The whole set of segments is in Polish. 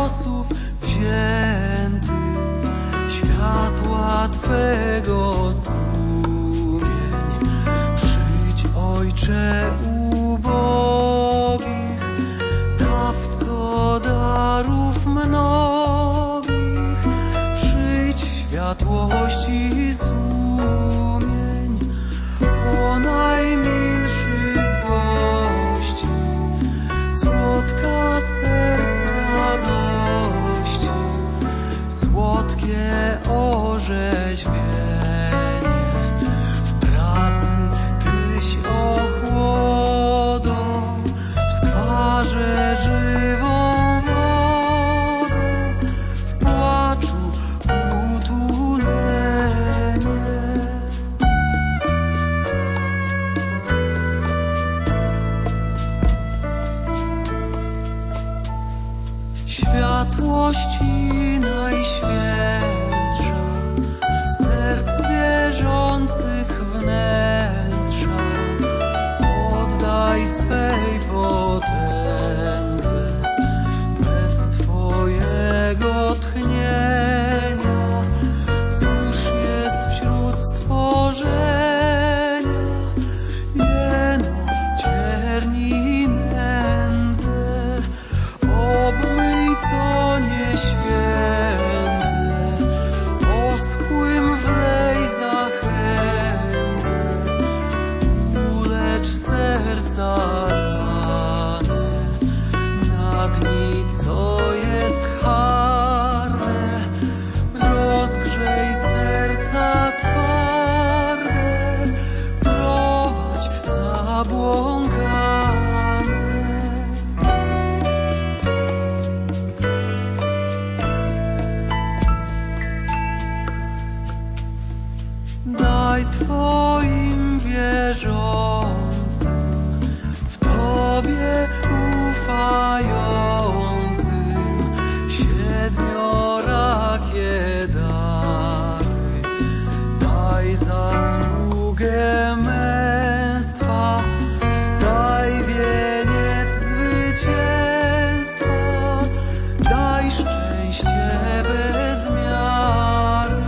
losów wzięty, światła Twego strumień. Przyjdź, Ojcze ubogich, dawco darów mnogich, przyjdź, światłości sumień, o najmilszy z gości, słodka serca radości, słodkie orzeźwienie. W pracy Tyś ochłodą, w skwarze żywą wodą, w płaczu utulenie. Światłości najświętsza, serc wierzących wnętrza, oddaj swej potędze, bez Twojego tchnienia. Cóż jest wśród stworzenia, jeno cierni i nędzę, obmyj co nieświęte, oschłym wlej zachętę, ulecz serca rane, nagnij co jest harde, rozgrzej serca twarde, prowadź zabłąkane. Daj Twoim wierzącym, w Tobie ufającym, siedmiorakie dary. Daj zasługę męstwa, daj wieniec zwycięstwa, daj szczęście bez miary.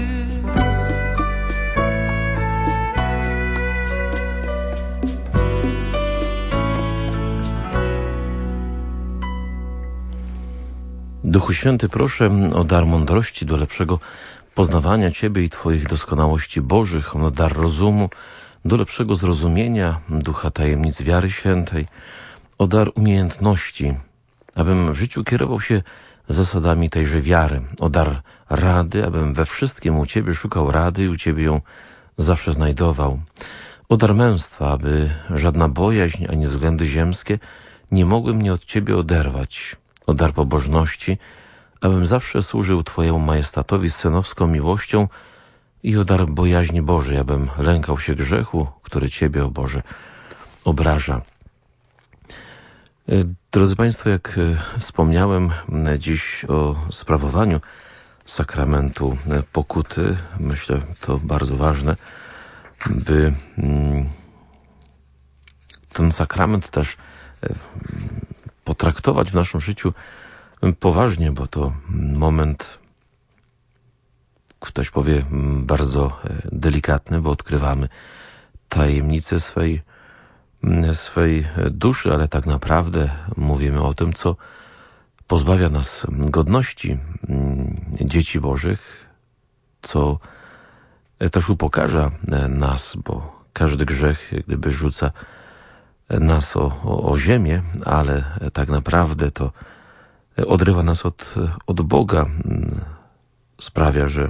Duchu Święty, proszę o dar mądrości do lepszego poznawania Ciebie i Twoich doskonałości bożych, o dar rozumu do lepszego zrozumienia ducha tajemnic wiary świętej, o dar umiejętności, abym w życiu kierował się zasadami tejże wiary, o dar rady, abym we wszystkim u Ciebie szukał rady i u Ciebie ją zawsze znajdował, o dar męstwa, aby żadna bojaźń ani względy ziemskie nie mogły mnie od Ciebie oderwać, o dar pobożności, abym zawsze służył Twojemu majestatowi z synowską miłością, i o dar bojaźni Bożej, abym lękał się grzechu, który Ciebie, o Boże, obraża. Drodzy Państwo, jak wspomniałem dziś o sprawowaniu sakramentu pokuty, myślę, to bardzo ważne, by ten sakrament też potraktować w naszym życiu poważnie, bo to moment, ktoś powie, bardzo delikatny, bo odkrywamy tajemnicę swej duszy, ale tak naprawdę mówimy o tym, co pozbawia nas godności dzieci Bożych, co też upokarza nas, bo każdy grzech jak gdyby rzuca nas o ziemię, ale tak naprawdę to odrywa nas od Boga, sprawia, że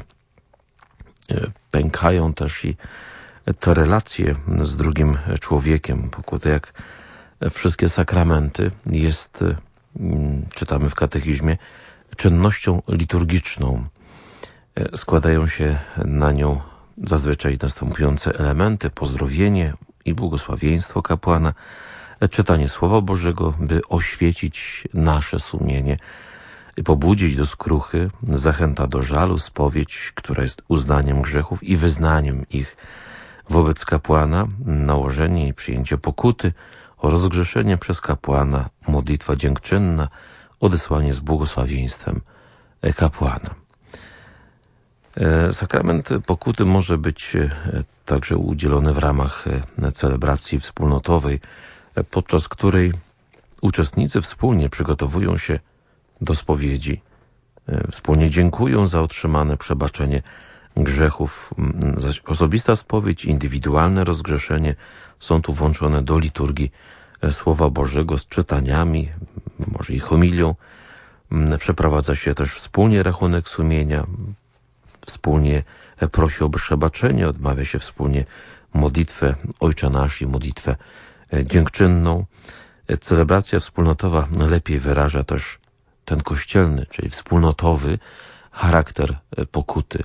pękają też i te relacje z drugim człowiekiem. Pokuta, jak wszystkie sakramenty, jest, czytamy w katechizmie, czynnością liturgiczną. Składają się na nią zazwyczaj następujące elementy: pozdrowienie i błogosławieństwo kapłana, czytanie Słowa Bożego, by oświecić nasze sumienie, pobudzić do skruchy, zachęta do żalu, spowiedź, która jest uznaniem grzechów i wyznaniem ich wobec kapłana, nałożenie i przyjęcie pokuty, rozgrzeszenie przez kapłana, modlitwa dziękczynna, odesłanie z błogosławieństwem kapłana. Sakrament pokuty może być także udzielony w ramach celebracji wspólnotowej, podczas której uczestnicy wspólnie przygotowują się do spowiedzi, wspólnie dziękują za otrzymane przebaczenie grzechów. Zaś osobista spowiedź, indywidualne rozgrzeszenie są tu włączone do liturgii Słowa Bożego z czytaniami, może i homilią. Przeprowadza się też wspólnie rachunek sumienia, wspólnie prosi o przebaczenie, odmawia się wspólnie modlitwę Ojcze Nasz i modlitwę dziękczynną. Celebracja wspólnotowa lepiej wyraża też ten kościelny, czyli wspólnotowy charakter pokuty.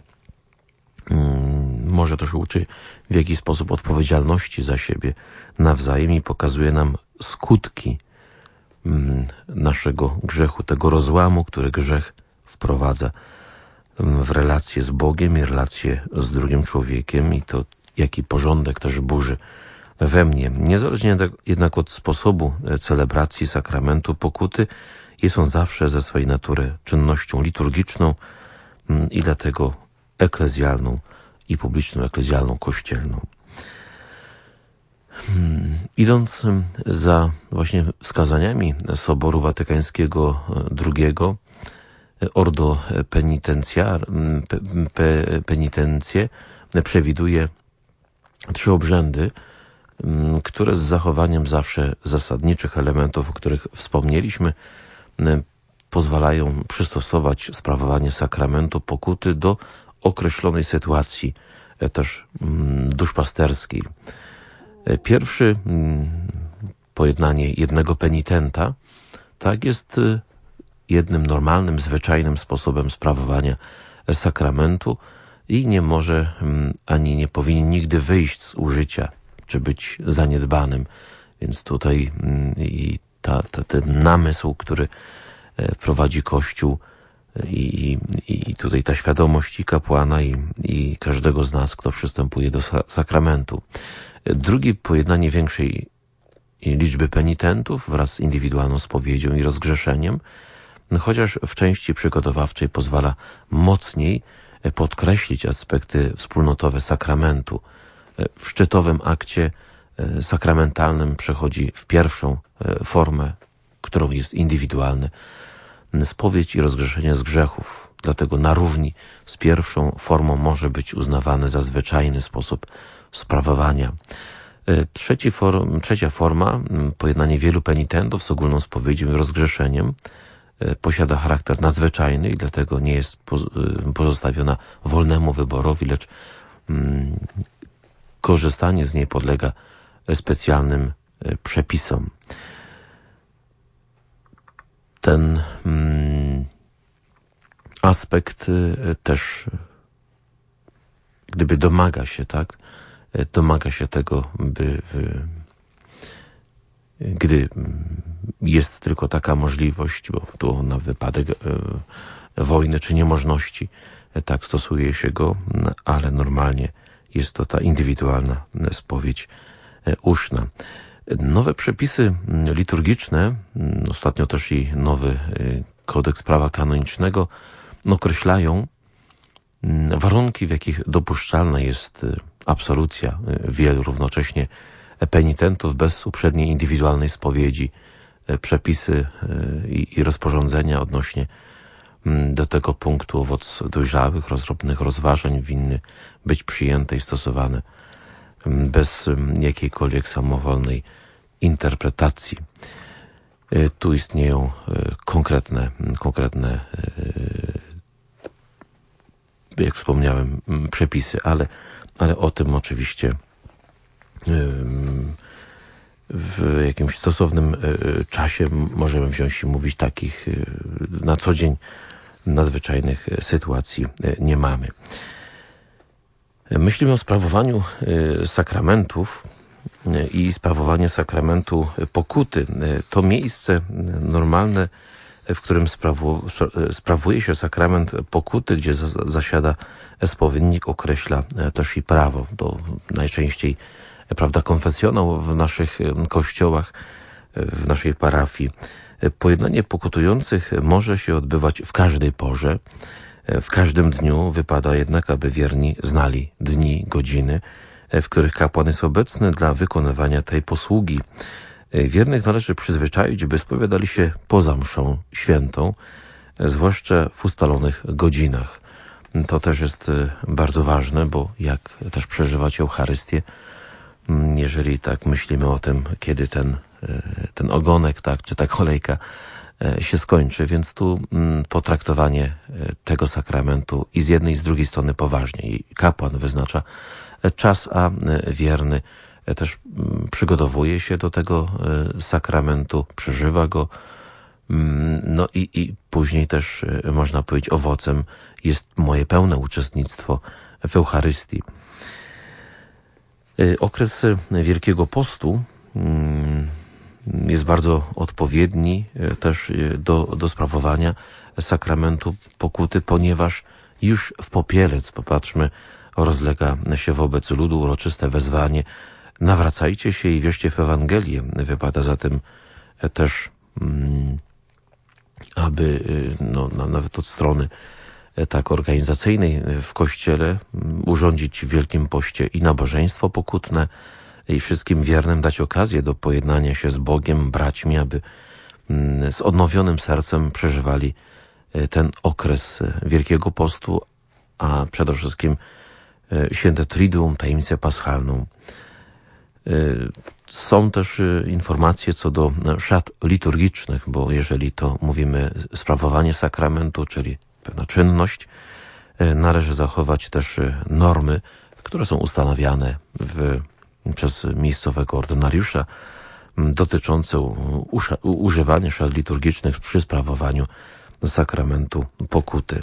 Może też uczy w jakiś sposób odpowiedzialności za siebie nawzajem i pokazuje nam skutki naszego grzechu, tego rozłamu, który grzech wprowadza w relacje z Bogiem i relacje z drugim człowiekiem i to, jaki porządek też burzy we mnie. Niezależnie jednak od sposobu celebracji sakramentu pokuty, jest on zawsze ze swojej natury czynnością liturgiczną i dlatego eklezjalną i publiczną, eklezjalną, kościelną. Idąc za właśnie wskazaniami Soboru Watykańskiego II, Ordo Penitencje przewiduje 3 obrzędy, które z zachowaniem zawsze zasadniczych elementów, o których wspomnieliśmy, pozwalają przystosować sprawowanie sakramentu pokuty do określonej sytuacji, też duszpasterskiej. Pierwszy, pojednanie jednego penitenta, tak, jest jednym normalnym, zwyczajnym sposobem sprawowania sakramentu i nie może ani nie powinien nigdy wyjść z użycia, czy być zaniedbanym. Więc tutaj i ten namysł, który prowadzi Kościół i tutaj ta świadomość i kapłana i każdego z nas, kto przystępuje do sakramentu. Drugi, pojednanie większej liczby penitentów wraz z indywidualną spowiedzią i rozgrzeszeniem, chociaż w części przygotowawczej pozwala mocniej podkreślić aspekty wspólnotowe sakramentu. W szczytowym akcie sakramentalnym przechodzi w pierwszą formę, którą jest indywidualne spowiedź i rozgrzeszenie z grzechów. Dlatego na równi z pierwszą formą może być uznawany za zwyczajny sposób sprawowania. Trzecia forma, pojednanie wielu penitentów z ogólną spowiedzią i rozgrzeszeniem, posiada charakter nadzwyczajny i dlatego nie jest pozostawiona wolnemu wyborowi, lecz korzystanie z niej podlega specjalnym przepisom. Ten aspekt też gdyby domaga się, tak? Domaga się tego, by gdy jest tylko taka możliwość, bo tu na wypadek wojny czy niemożności, tak stosuje się go, ale normalnie jest to ta indywidualna spowiedź uszna. Nowe przepisy liturgiczne, ostatnio też i nowy kodeks prawa kanonicznego, określają warunki, w jakich dopuszczalna jest absolucja wielu równocześnie penitentów bez uprzedniej indywidualnej spowiedzi. Przepisy i rozporządzenia odnośnie do tego punktu owoc dojrzałych, roztropnych rozważań winny być przyjęte i stosowane bez jakiejkolwiek samowolnej interpretacji. Tu istnieją konkretne, jak wspomniałem, przepisy, ale o tym oczywiście w jakimś stosownym czasie możemy wziąć i mówić. Takich na co dzień nadzwyczajnych sytuacji nie mamy. Myślimy o sprawowaniu sakramentów i sprawowanie sakramentu pokuty. To miejsce normalne, w którym sprawuje się sakrament pokuty, gdzie zasiada spowiednik, określa też i prawo. To najczęściej, prawda, konfesjonał w naszych kościołach, w naszej parafii Pojednanie pokutujących może się odbywać w każdej porze, w każdym dniu. Wypada jednak, aby wierni znali dni, godziny, w których kapłan jest obecny dla wykonywania tej posługi. Wiernych należy przyzwyczaić, by spowiadali się poza mszą świętą, zwłaszcza w ustalonych godzinach. To też jest bardzo ważne, bo jak też przeżywać Eucharystię, jeżeli tak myślimy o tym, kiedy ten ogonek, tak, czy ta kolejka się skończy, więc tu potraktowanie tego sakramentu i z jednej i z drugiej strony poważnie. I kapłan wyznacza czas, a wierny też przygotowuje się do tego sakramentu, przeżywa go, no i później też można powiedzieć, owocem jest moje pełne uczestnictwo w Eucharystii. Okres Wielkiego Postu jest bardzo odpowiedni też do sprawowania sakramentu pokuty, ponieważ już w popielec, popatrzmy, rozlega się wobec ludu uroczyste wezwanie: nawracajcie się i wierzcie w Ewangelię. Wypada zatem też, aby nawet od strony tak organizacyjnej w Kościele urządzić w Wielkim Poście i nabożeństwo pokutne i wszystkim wiernym dać okazję do pojednania się z Bogiem, braćmi, aby z odnowionym sercem przeżywali ten okres Wielkiego Postu, a przede wszystkim święte Triduum, tajemnicę paschalną. Są też informacje co do szat liturgicznych, bo jeżeli to mówimy sprawowanie sakramentu, czyli pewna czynność, należy zachować też normy, które są ustanawiane przez miejscowego ordynariusza, dotyczące używania szat liturgicznych przy sprawowaniu sakramentu pokuty.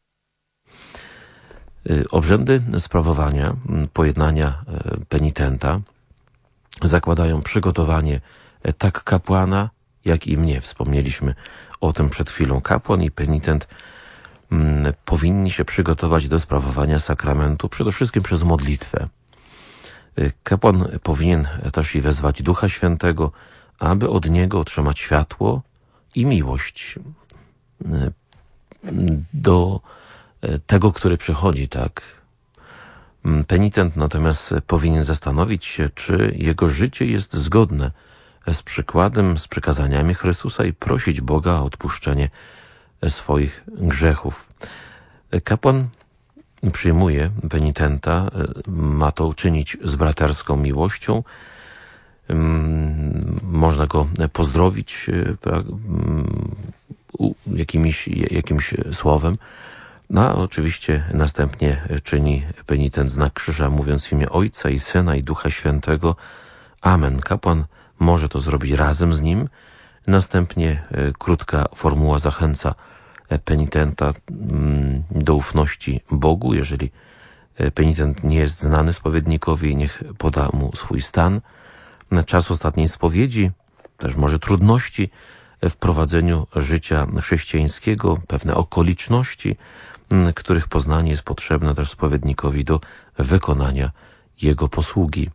Obrzędy sprawowania pojednania penitenta zakładają przygotowanie tak kapłana, jak i mnie. Wspomnieliśmy o tym przed chwilą. Kapłan i penitent powinni się przygotować do sprawowania sakramentu przede wszystkim przez modlitwę. Kapłan powinien też i wezwać Ducha Świętego, aby od Niego otrzymać światło i miłość do tego, który przychodzi, tak? Penitent natomiast powinien zastanowić się, czy jego życie jest zgodne z przykładem, z przykazaniami Chrystusa i prosić Boga o odpuszczenie swoich grzechów. Kapłan przyjmuje penitenta, ma to uczynić z braterską miłością. Można go pozdrowić jakimś słowem. No, oczywiście następnie czyni penitent znak krzyża, mówiąc w imię Ojca i Syna i Ducha Świętego. Amen. Kapłan może to zrobić razem z nim. Następnie krótka formuła zachęca penitenta do ufności Bogu. Jeżeli penitent nie jest znany spowiednikowi, niech poda mu swój stan. Na czas ostatniej spowiedzi, też może trudności w prowadzeniu życia chrześcijańskiego, pewne okoliczności, których poznanie jest potrzebne też spowiednikowi do wykonania jego posługi.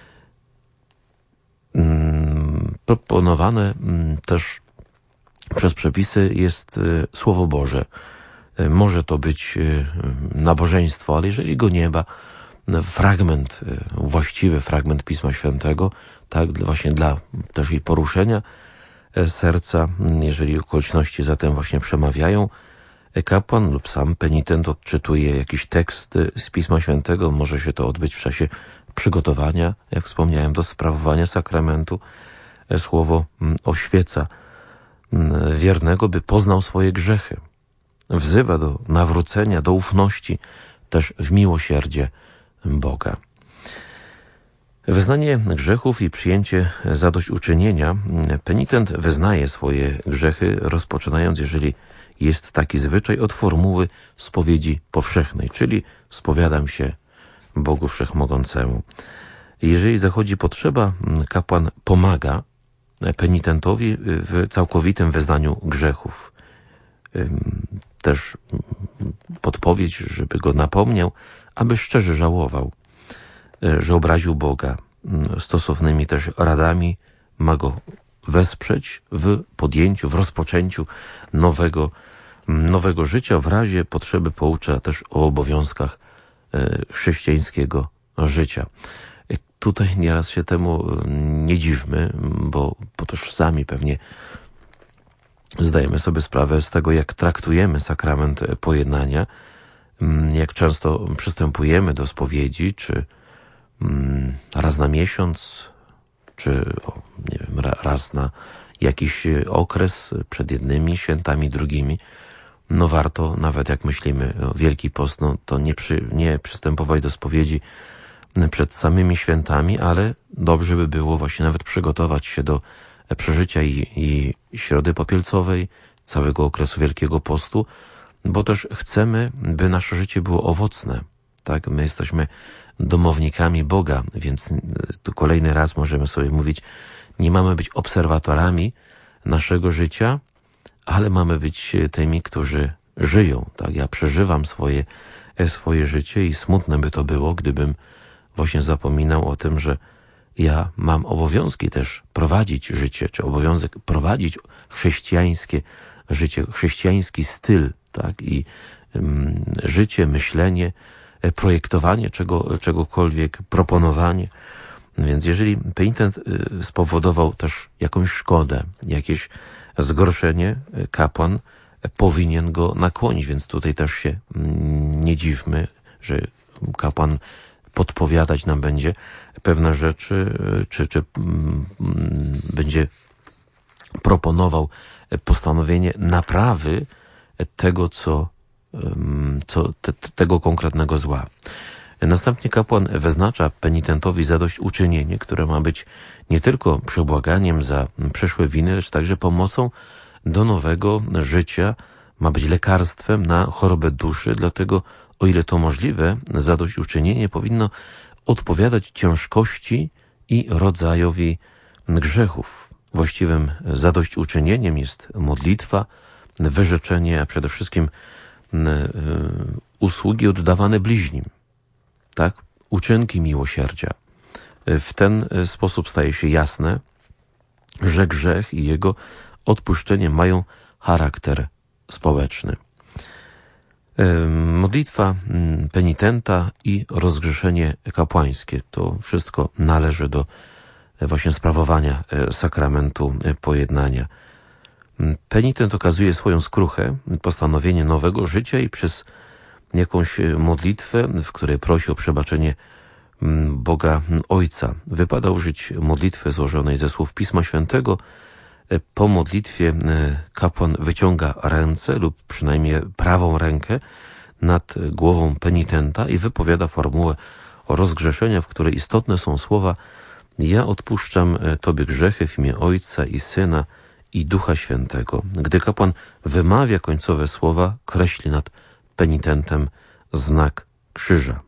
Proponowane też przez przepisy jest Słowo Boże. Może to być nabożeństwo, ale jeżeli go nie ma, fragment, właściwy fragment Pisma Świętego, tak, właśnie dla też i poruszenia serca, jeżeli okoliczności zatem właśnie przemawiają, kapłan lub sam penitent odczytuje jakiś tekst z Pisma Świętego. Może się to odbyć w czasie przygotowania, jak wspomniałem, do sprawowania sakramentu. Słowo oświeca wiernego, by poznał swoje grzechy. Wzywa do nawrócenia, do ufności, też w miłosierdzie Boga. Wyznanie grzechów i przyjęcie zadośćuczynienia. Penitent wyznaje swoje grzechy, rozpoczynając, jeżeli jest taki zwyczaj, od formuły spowiedzi powszechnej, czyli spowiadam się Bogu Wszechmogącemu. Jeżeli zachodzi potrzeba, kapłan pomaga penitentowi w całkowitym wyznaniu grzechów. Też podpowiedź, żeby go napomniał, aby szczerze żałował, że obraził Boga. Stosownymi też radami ma go wesprzeć w podjęciu, w rozpoczęciu nowego życia. W razie potrzeby poucza też o obowiązkach chrześcijańskiego życia. Tutaj nieraz się temu nie dziwmy, bo też sami pewnie zdajemy sobie sprawę z tego, jak traktujemy sakrament pojednania, jak często przystępujemy do spowiedzi, czy raz na miesiąc, czy nie wiem, raz na jakiś okres przed jednymi świętami, drugimi. No warto, nawet jak myślimy o Wielki Post, no to nie przystępować do spowiedzi przed samymi świętami, ale dobrze by było właśnie nawet przygotować się do przeżycia i Środy Popielcowej, całego okresu Wielkiego Postu, bo też chcemy, by nasze życie było owocne. Tak? My jesteśmy domownikami Boga, więc tu kolejny raz możemy sobie mówić, nie mamy być obserwatorami naszego życia, ale mamy być tymi, którzy żyją. Tak? Ja przeżywam swoje życie i smutne by to było, gdybym właśnie zapominał o tym, że ja mam obowiązki też prowadzić życie, czy obowiązek prowadzić chrześcijańskie życie, chrześcijański styl, tak? I życie, myślenie, projektowanie czegokolwiek, proponowanie. Więc jeżeli penitent spowodował też jakąś szkodę, jakieś zgorszenie, kapłan powinien go nakłonić, więc tutaj też się nie dziwmy, że kapłan podpowiadać nam będzie pewne rzeczy, czy będzie proponował postanowienie naprawy tego, tego konkretnego zła. Następnie kapłan wyznacza penitentowi zadośćuczynienie, które ma być nie tylko przebłaganiem za przeszłe winy, lecz także pomocą do nowego życia, ma być lekarstwem na chorobę duszy, dlatego o ile to możliwe, zadośćuczynienie powinno odpowiadać ciężkości i rodzajowi grzechów. Właściwym zadośćuczynieniem jest modlitwa, wyrzeczenie, a przede wszystkim usługi oddawane bliźnim. Tak? Uczynki miłosierdzia. W ten sposób staje się jasne, że grzech i jego odpuszczenie mają charakter społeczny. Modlitwa penitenta i rozgrzeszenie kapłańskie. To wszystko należy do właśnie sprawowania sakramentu pojednania. Penitent okazuje swoją skruchę, postanowienie nowego życia i przez jakąś modlitwę, w której prosi o przebaczenie Boga Ojca. Wypada użyć modlitwy złożonej ze słów Pisma Świętego. Po modlitwie kapłan wyciąga ręce lub przynajmniej prawą rękę nad głową penitenta i wypowiada formułę rozgrzeszenia, w której istotne są słowa: ja odpuszczam Tobie grzechy w imię Ojca i Syna i Ducha Świętego. Gdy kapłan wymawia końcowe słowa, kreśli nad penitentem znak krzyża.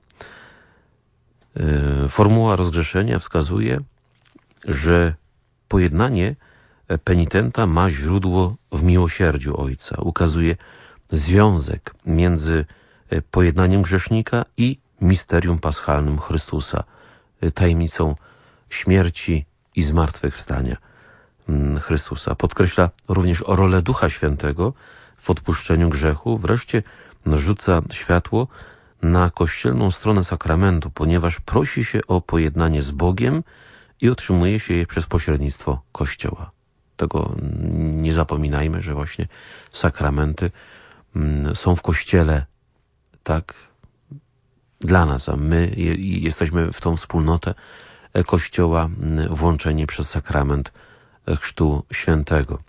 Formuła rozgrzeszenia wskazuje, że pojednanie penitenta ma źródło w miłosierdziu Ojca. Ukazuje związek między pojednaniem grzesznika i misterium paschalnym Chrystusa, tajemnicą śmierci i zmartwychwstania Chrystusa. Podkreśla również rolę Ducha Świętego w odpuszczeniu grzechu. Wreszcie rzuca światło na kościelną stronę sakramentu, ponieważ prosi się o pojednanie z Bogiem i otrzymuje się je przez pośrednictwo Kościoła. Tego nie zapominajmy, że właśnie sakramenty są w Kościele, tak, dla nas, a my jesteśmy w tą wspólnotę Kościoła włączeni przez sakrament Chrztu Świętego.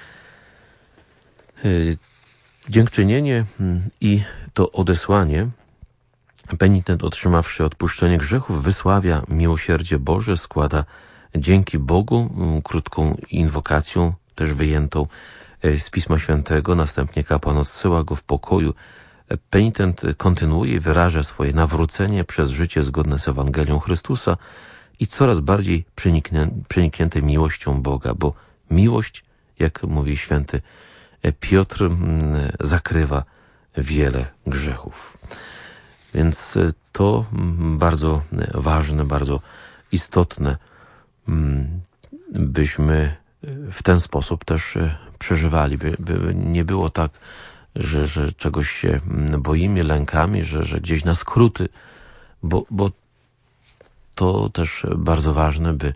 Dziękczynienie i to odesłanie. Penitent, otrzymawszy odpuszczenie grzechów, wysławia miłosierdzie Boże, składa dzięki Bogu krótką inwokacją, też wyjętą z Pisma Świętego. Następnie kapłan odsyła go w pokoju. Penitent kontynuuje i wyraża swoje nawrócenie przez życie zgodne z Ewangelią Chrystusa i coraz bardziej przeniknięte miłością Boga, bo miłość, jak mówi święty Piotr, zakrywa wiele grzechów. Więc to bardzo ważne, bardzo istotne, byśmy w ten sposób też przeżywali. By nie było tak, że czegoś się boimy, lękamy, że gdzieś na skróty, bo to też bardzo ważne, by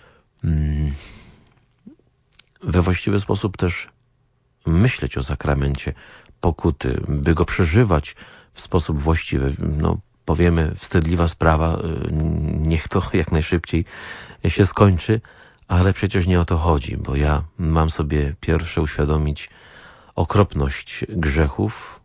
we właściwy sposób też myśleć o sakramencie pokuty, by go przeżywać w sposób właściwy. No, powiemy, wstydliwa sprawa, niech to jak najszybciej się skończy, ale przecież nie o to chodzi, bo ja mam sobie pierwsze uświadomić okropność grzechów,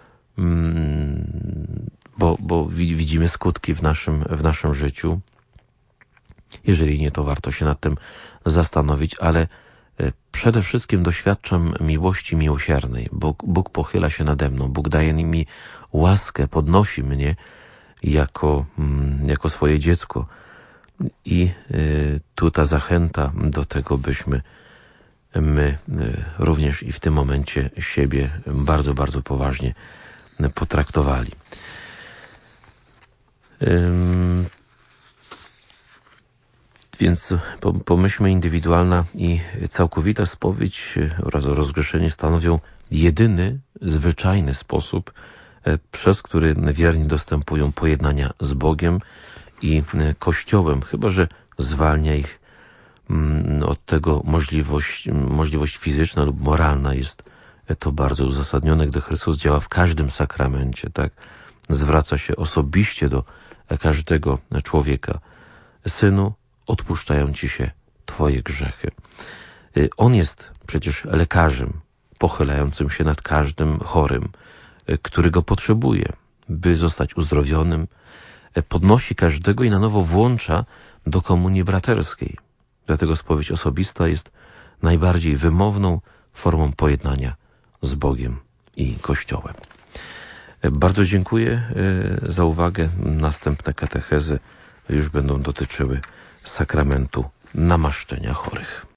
bo widzimy skutki w naszym życiu. Jeżeli nie, to warto się nad tym zastanowić, ale przede wszystkim doświadczam miłości miłosiernej. Bóg pochyla się nade mną, Bóg daje mi łaskę, podnosi mnie jako swoje dziecko. I tu ta zachęta do tego, byśmy my również i w tym momencie siebie bardzo, bardzo poważnie potraktowali. Więc pomyślmy, indywidualna i całkowita spowiedź oraz rozgrzeszenie stanowią jedyny, zwyczajny sposób, przez który wierni dostępują pojednania z Bogiem i Kościołem, chyba że zwalnia ich od tego możliwość fizyczna lub moralna. Jest to bardzo uzasadnione, gdy Chrystus działa w każdym sakramencie, tak? Zwraca się osobiście do każdego człowieka. Synu, odpuszczają ci się twoje grzechy. On jest przecież lekarzem pochylającym się nad każdym chorym, który go potrzebuje, by zostać uzdrowionym. Podnosi każdego i na nowo włącza do komunii braterskiej. Dlatego spowiedź osobista jest najbardziej wymowną formą pojednania z Bogiem i Kościołem. Bardzo dziękuję za uwagę. Następne katechezy już będą dotyczyły sakramentu namaszczenia chorych.